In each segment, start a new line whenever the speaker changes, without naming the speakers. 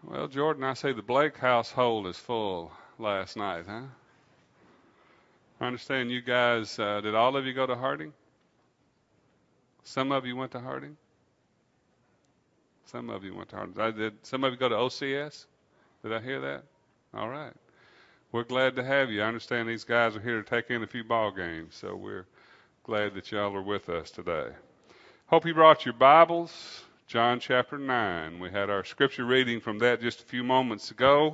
Well, Jordan, I see the Blake household is full last night, huh? I understand you guys, did all of you go to Harding? Some of you went to Harding? Some of you went to Harding. Did some of you go to OCS? Did I hear that? All right. We're glad to have you. I understand these guys are here to take in a few ball games, so we're glad that y'all are with us today. Hope you brought your Bibles. John chapter 9. We had our scripture reading from that just a few moments ago.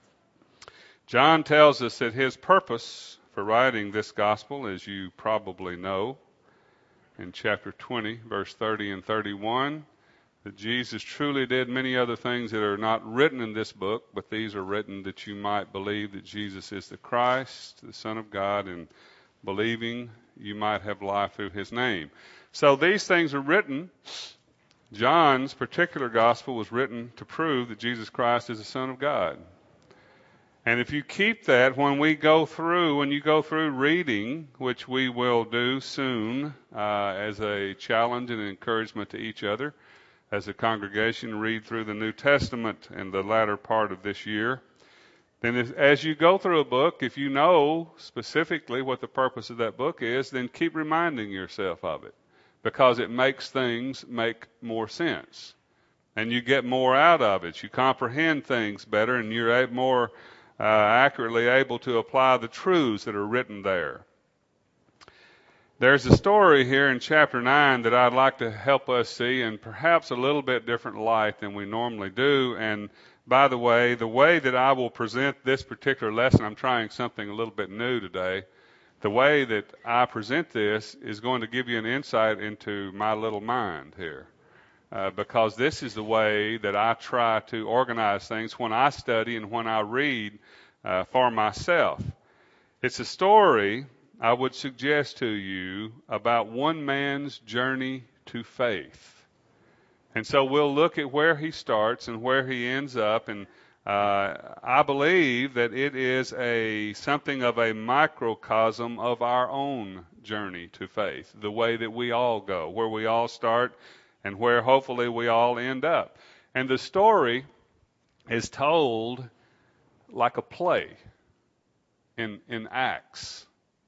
John tells us that his purpose for writing this gospel, as you probably know, in chapter 20, verse 30 and 31, that Jesus truly did many other things that are not written in this book, but these are written that you might believe that Jesus is the Christ, the Son of God, and believing you might have life through his name. So these things are written. John's particular gospel was written to prove that Jesus Christ is the Son of God. And if you keep that, when you go through reading, which we will do soon as a challenge and an encouragement to each other, as a congregation, read through the New Testament in the latter part of this year, then as you go through a book, if you know specifically what the purpose of that book is, then keep reminding yourself of it, because it makes things make more sense. And you get more out of it. You comprehend things better, and you're more accurately able to apply the truths that are written there. There's a story here in chapter 9 that I'd like to help us see in perhaps a little bit different light than we normally do. And by the way that I will present this particular lesson, I'm trying something a little bit new today. The way that I present this is going to give you an insight into my little mind here. Because this is the way that I try to organize things when I study and when I read for myself. It's a story I would suggest to you about one man's journey to faith. And so we'll look at where he starts and where he ends up, and I believe that it is something of a microcosm of our own journey to faith, the way that we all go, where we all start and where hopefully we all end up. And the story is told like a play in acts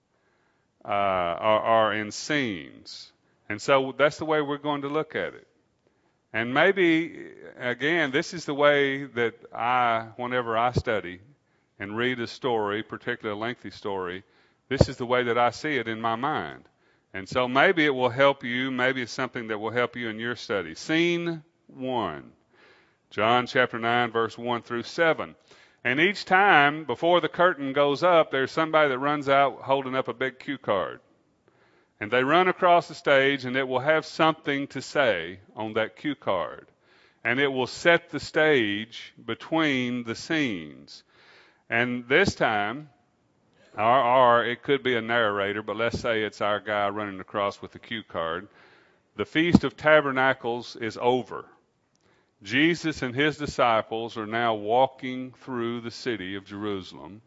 or in scenes. And so that's the way we're going to look at it. And maybe, again, this is the way that whenever I study and read a story, particularly a lengthy story, this is the way that I see it in my mind. And so maybe it will help you. Maybe it's something that will help you in your study. Scene 1, John chapter 9, verse 1 through 7. And each time before the curtain goes up, there's somebody that runs out holding up a big cue card. And they run across the stage, and it will have something to say on that cue card. And it will set the stage between the scenes. And this time, or it could be a narrator, but let's say it's our guy running across with the cue card. The Feast of Tabernacles is over. Jesus and his disciples are now walking through the city of Jerusalem,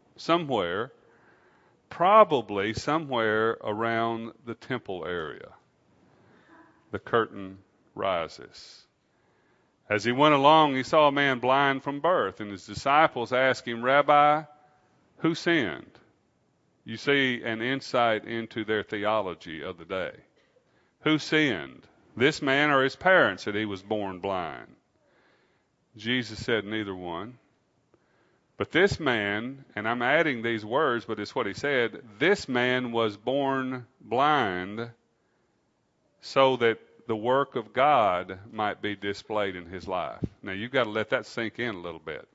probably somewhere around the temple area. The curtain rises. As he went along, he saw a man blind from birth, and his disciples asked him, "Rabbi, who sinned?" You see an insight into their theology of the day. Who sinned? This man or his parents that he was born blind? Jesus said neither one. But this man, and I'm adding these words, but it's what he said, this man was born blind so that the work of God might be displayed in his life. Now, you've got to let that sink in a little bit.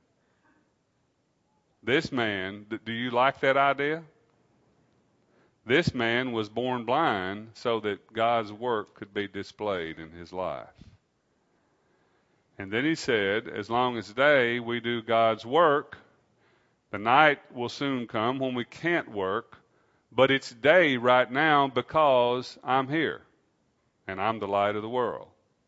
This man, do you like that idea? This man was born blind so that God's work could be displayed in his life. And then he said, as long as today we do God's work, the night will soon come when we can't work, but it's day right now because I'm here and I'm the light of the world.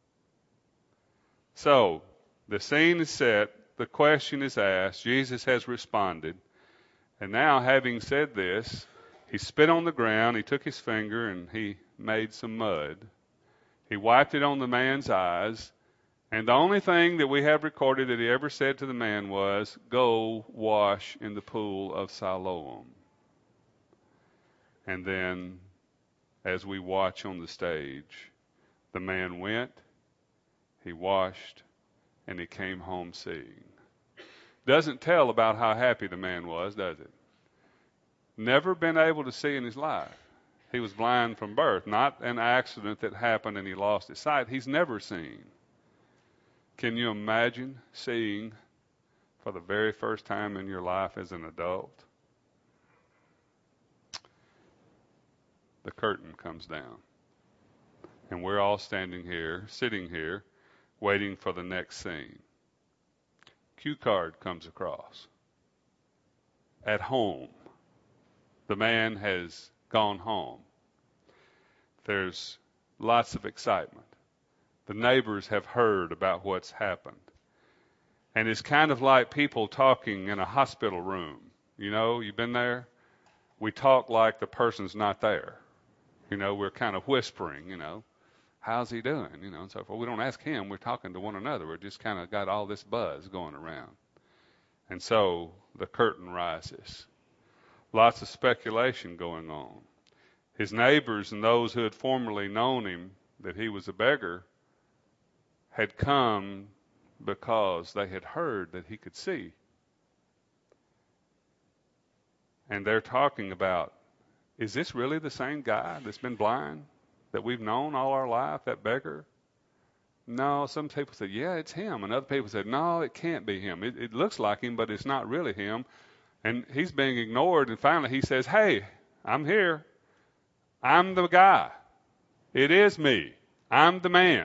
So the scene is set, the question is asked, Jesus has responded, and now having said this, he spit on the ground, he took his finger and he made some mud. He wiped it on the man's eyes, And the only thing that we have recorded that he ever said to the man was, "Go wash in the pool of Siloam." And then, as we watch on the stage, the man went, he washed, and he came home seeing. Doesn't tell about how happy the man was, does it? Never been able to see in his life. He was blind from birth, not an accident that happened and he lost his sight. He's never seen. Can you imagine seeing for the very first time in your life as an adult? The curtain comes down. And we're all standing here, sitting here, waiting for the next scene. Cue card comes across. At home. The man has gone home. There's lots of excitement. The neighbors have heard about what's happened. And it's kind of like people talking in a hospital room. You know, you've been there? We talk like the person's not there. You know, we're kind of whispering, you know, how's he doing? You know, and so forth. We don't ask him. We're talking to one another. We're just kind of got all this buzz going around. And so the curtain rises. Lots of speculation going on. His neighbors and those who had formerly known him, that he was a beggar, had come because they had heard that he could see. And they're talking about, is this really the same guy that's been blind that we've known all our life, that beggar? No, some people said, yeah, it's him. And other people said, no, it can't be him. It looks like him, but it's not really him. And he's being ignored. And finally he says, hey, I'm here. I'm the guy. It is me. I'm the man.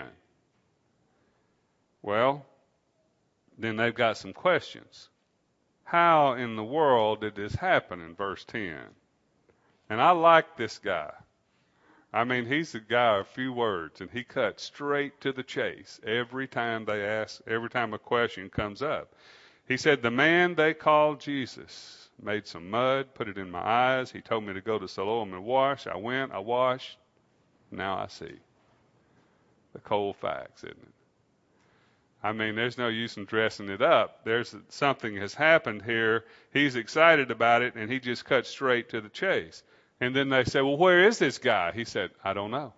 Well, then they've got some questions. How in the world did this happen in verse 10? And I like this guy. I mean, he's the guy of few words, and he cuts straight to the chase every time every time a question comes up. He said, the man they called Jesus made some mud, put it in my eyes. He told me to go to Siloam and wash. I went, I washed. Now I see. The cold facts, isn't it? I mean, there's no use in dressing it up. Something has happened here. He's excited about it, and he just cuts straight to the chase. And then they say, well, where is this guy? He said, I don't know.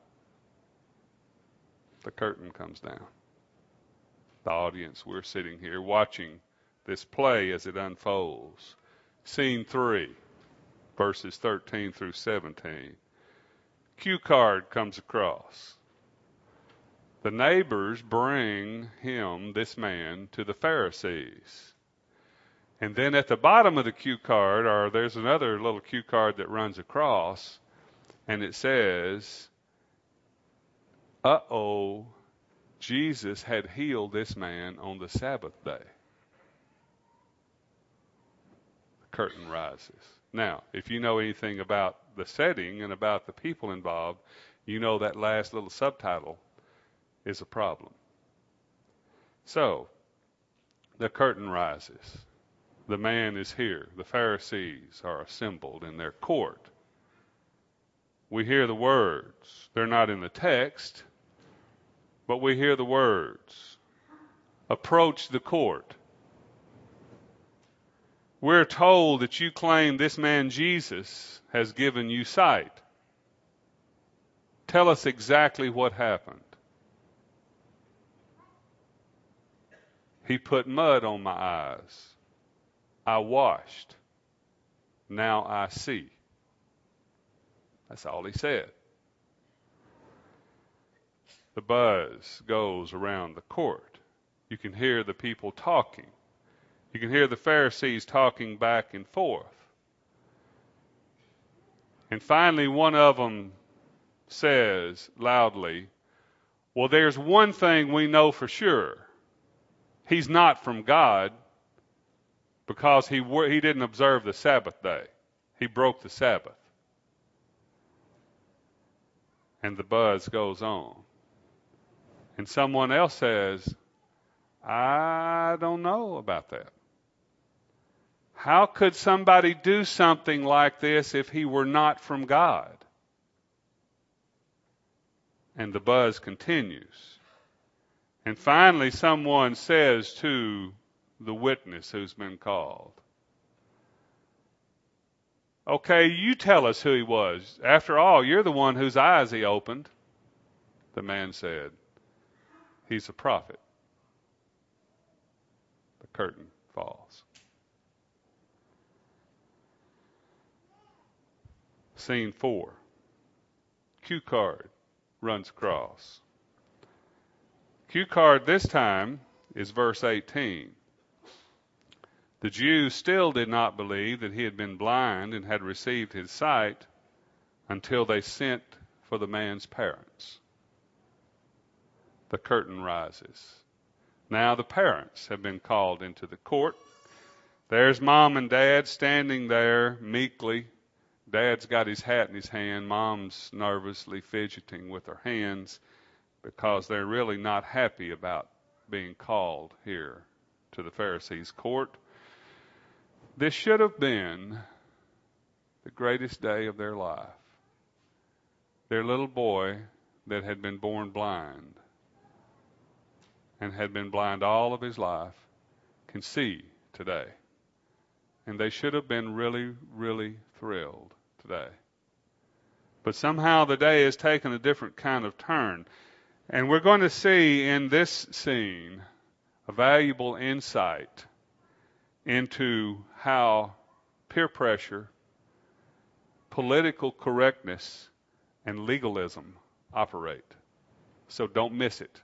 The curtain comes down. The audience, we're sitting here watching this play as it unfolds. Scene 3, verses 13 through 17. Cue card comes across. The neighbors bring this man, to the Pharisees. And then at the bottom of the cue card, there's another little cue card that runs across, and it says, uh-oh, Jesus had healed this man on the Sabbath day. The curtain rises. Now, if you know anything about the setting and about the people involved, you know that last little subtitle is a problem. So, the curtain rises. The man is here. The Pharisees are assembled in their court. We hear the words. They're not in the text, but we hear the words. Approach the court. We're told that you claim this man Jesus has given you sight. Tell us exactly what happened. He put mud on my eyes. I washed. Now I see. That's all he said. The buzz goes around the court. You can hear the people talking. You can hear the Pharisees talking back and forth. And finally, one of them says loudly, well, there's one thing we know for sure. He's not from God because he didn't observe the Sabbath day. He broke the Sabbath. And the buzz goes on. And someone else says, I don't know about that. How could somebody do something like this if he were not from God? And the buzz continues. And finally, someone says to the witness who's been called, okay, you tell us who he was. After all, you're the one whose eyes he opened. The man said, he's a prophet. The curtain falls. Scene 4. Cue card runs across. Cue card this time is verse 18. The Jews still did not believe that he had been blind and had received his sight until they sent for the man's parents. The curtain rises. Now the parents have been called into the court. There's Mom and Dad standing there meekly. Dad's got his hat in his hand. Mom's nervously fidgeting with her hands because they're really not happy about being called here to the Pharisees' court. This should have been the greatest day of their life. Their little boy that had been born blind and had been blind all of his life can see today. And they should have been really, really thrilled today. But somehow the day has taken a different kind of turn. And we're going to see in this scene a valuable insight into how peer pressure, political correctness, and legalism operate. So don't miss it.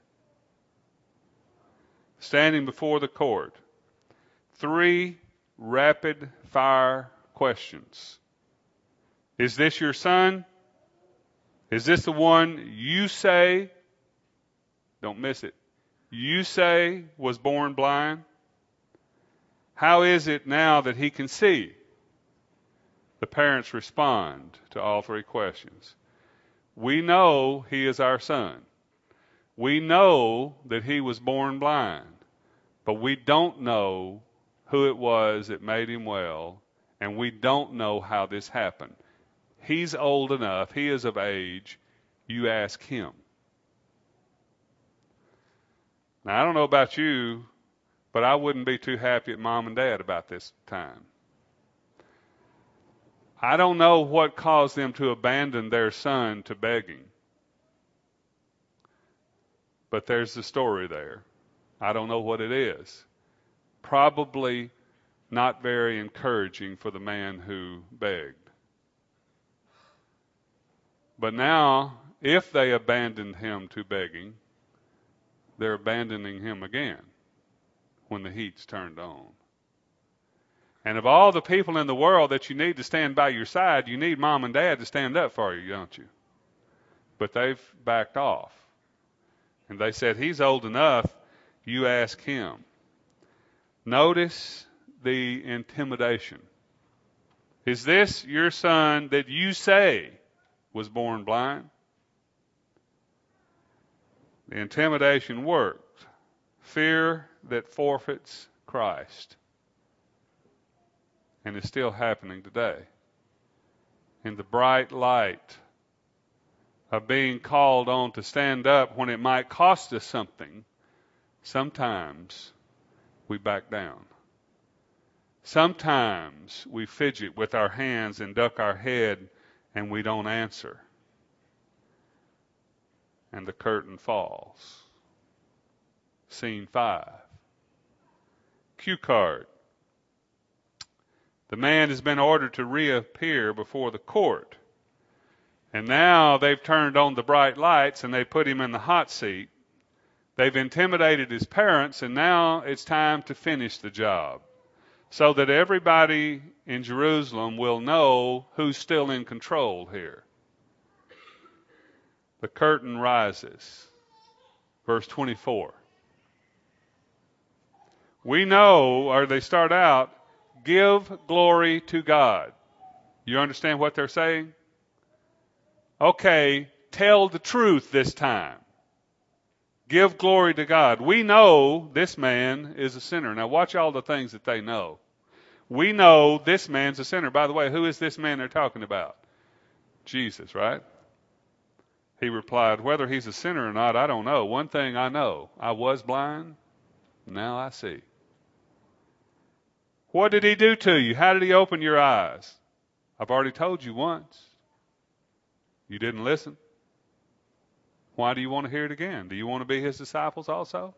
Standing before the court, 3 rapid-fire questions. Is this your son? Is this the one you say, don't miss it, you say was born blind? How is it now that he can see? The parents respond to all 3 questions. We know he is our son. We know that he was born blind, but we don't know who it was that made him well, and we don't know how this happened. He's old enough. He is of age. You ask him. Now, I don't know about you, but I wouldn't be too happy at Mom and Dad about this time. I don't know what caused them to abandon their son to begging. But there's the story there. I don't know what it is. Probably not very encouraging for the man who begged. But now, if they abandoned him to begging, they're abandoning him again when the heat's turned on. And of all the people in the world that you need to stand by your side, you need Mom and Dad to stand up for you, don't you? But they've backed off. And they said, he's old enough, you ask him. Notice the intimidation. Is this your son that you say was born blind? The intimidation worked. Fear that forfeits Christ. And it's still happening today. In the bright light of being called on to stand up when it might cost us something, sometimes we back down. Sometimes we fidget with our hands and duck our head and we don't answer. And the curtain falls. Scene 5. Cue card. The man has been ordered to reappear before the court. And now they've turned on the bright lights and they put him in the hot seat. They've intimidated his parents, and now it's time to finish the job so that everybody in Jerusalem will know who's still in control here. The curtain rises. Verse 24. We know, or they start out, give glory to God. You understand what they're saying? Okay, tell the truth this time. Give glory to God. We know this man is a sinner. Now watch all the things that they know. We know this man's a sinner. By the way, who is this man they're talking about? Jesus, right? He replied, "Whether he's a sinner or not, I don't know. One thing I know, I was blind, now I see." What did he do to you? How did he open your eyes? I've already told you once. You didn't listen. Why do you want to hear it again? Do you want to be his disciples also?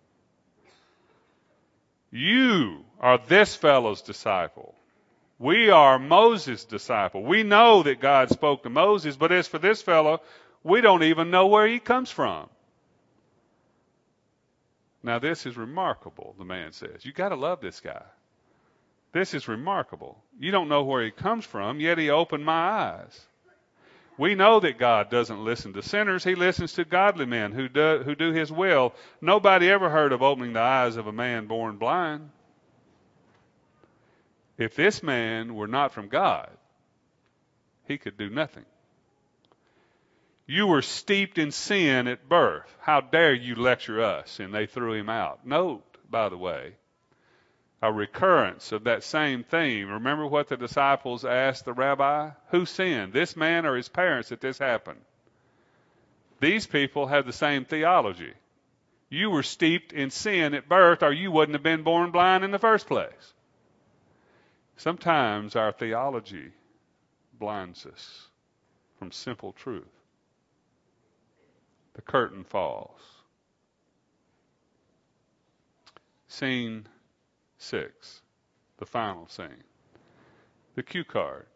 You are this fellow's disciple. We are Moses' disciple. We know that God spoke to Moses, but as for this fellow, we don't even know where he comes from. Now, this is remarkable, the man says. You got to love this guy. This is remarkable. You don't know where he comes from, yet he opened my eyes. We know that God doesn't listen to sinners. He listens to godly men who do his will. Nobody ever heard of opening the eyes of a man born blind. If this man were not from God, he could do nothing. You were steeped in sin at birth. How dare you lecture us? And they threw him out. Note, by the way, a recurrence of that same theme. Remember what the disciples asked the rabbi? Who sinned, this man or his parents, that this happened? These people have the same theology. You were steeped in sin at birth, or you wouldn't have been born blind in the first place. Sometimes our theology blinds us from simple truth. The curtain falls. Scene 6, the final scene. The cue card.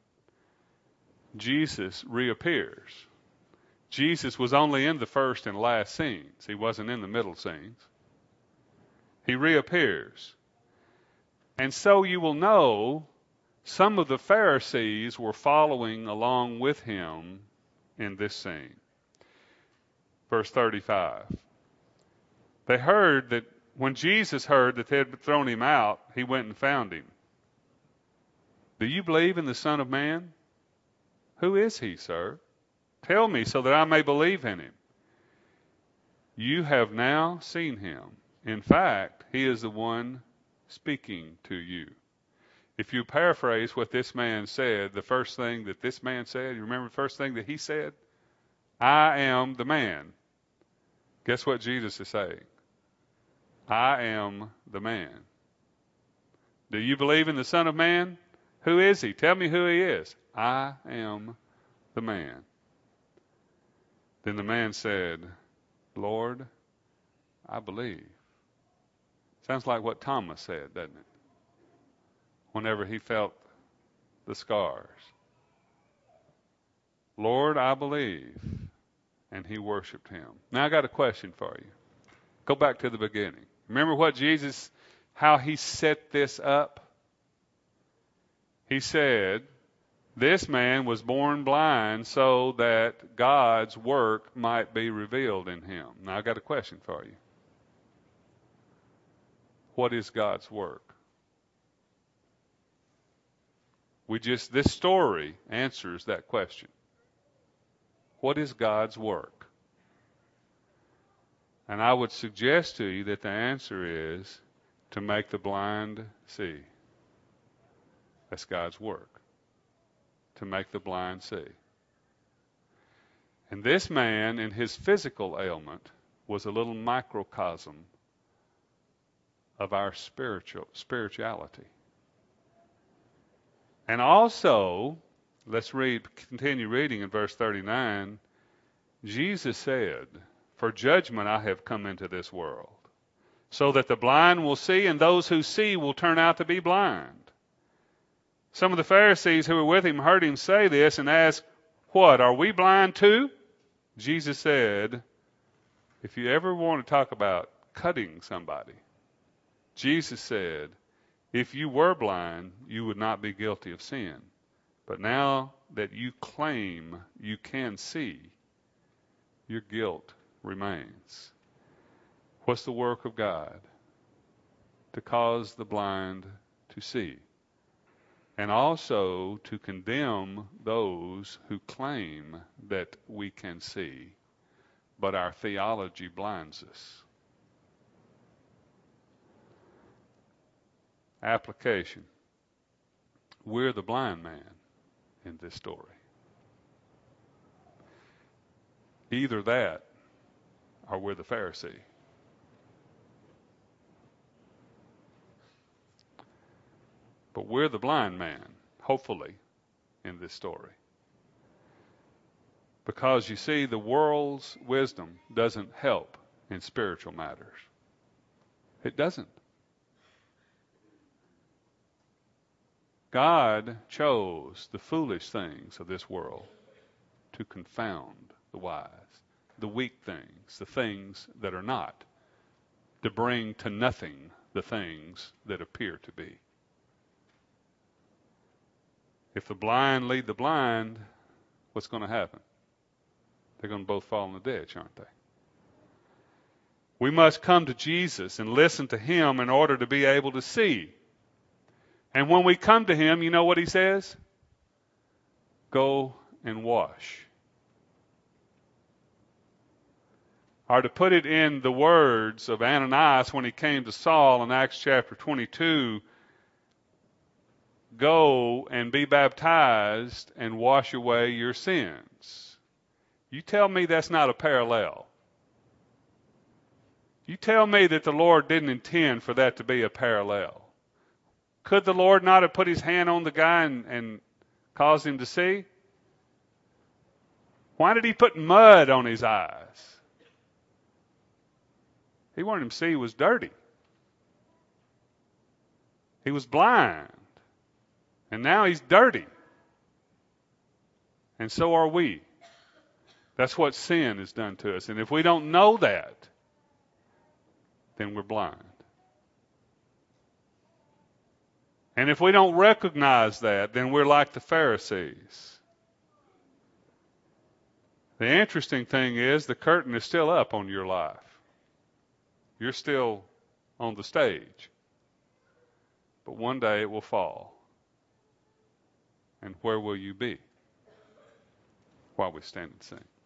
Jesus reappears. Jesus was only in the first and last scenes. He wasn't in the middle scenes. He reappears. And so you will know some of the Pharisees were following along with him in this scene. Verse 35. They heard that when Jesus heard that they had thrown him out, he went and found him. Do you believe in the Son of Man? Who is he, sir? Tell me so that I may believe in him. You have now seen him. In fact, he is the one speaking to you. If you paraphrase what this man said, the first thing that this man said, you remember the first thing that he said? I am the man. Guess what Jesus is saying? I am the man. Do you believe in the Son of Man? Who is he? Tell me who he is. I am the man. Then the man said, Lord, I believe. Sounds like what Thomas said, doesn't it? Whenever he felt the scars. Lord, I believe. And he worshiped him. Now I got a question for you. Go back to the beginning. Remember what Jesus, how he set this up? He said, this man was born blind so that God's work might be revealed in him. Now I got a question for you. What is God's work? This story answers that question. What is God's work? And I would suggest to you that the answer is to make the blind see. That's God's work. To make the blind see. And this man, in his physical ailment, was a little microcosm of our spirituality. And also, let's continue reading in verse 39. Jesus said, for judgment I have come into this world, so that the blind will see, and those who see will turn out to be blind. Some of the Pharisees who were with him heard him say this and asked, what, are we blind too? Jesus said, if you ever want to talk about cutting somebody, Jesus said, if you were blind, you would not be guilty of sin. But now that you claim you can see, your guilt remains. What's the work of God? To cause the blind to see. And also to condemn those who claim that we can see, but our theology blinds us. Application. We're the blind man in this story. Either that or we're the Pharisee. But we're the blind man, hopefully, in this story. Because you see, the world's wisdom doesn't help in spiritual matters. It doesn't. God chose the foolish things of this world to confound the wise, the weak things, the things that are not, to bring to nothing the things that appear to be. If the blind lead the blind, what's going to happen? They're going to both fall in the ditch, aren't they? We must come to Jesus and listen to him in order to be able to see. And when we come to him, you know what he says? Go and wash. Or to put it in the words of Ananias when he came to Saul in Acts chapter 22, go and be baptized and wash away your sins. You tell me that's not a parallel. You tell me that the Lord didn't intend for that to be a parallel. Could the Lord not have put his hand on the guy and caused him to see? Why did he put mud on his eyes? He wanted him to see he was dirty. He was blind. And now he's dirty. And so are we. That's what sin has done to us. And if we don't know that, then we're blind. And if we don't recognize that, then we're like the Pharisees. The interesting thing is the curtain is still up on your life. You're still on the stage. But one day it will fall. And where will you be while we stand and sing?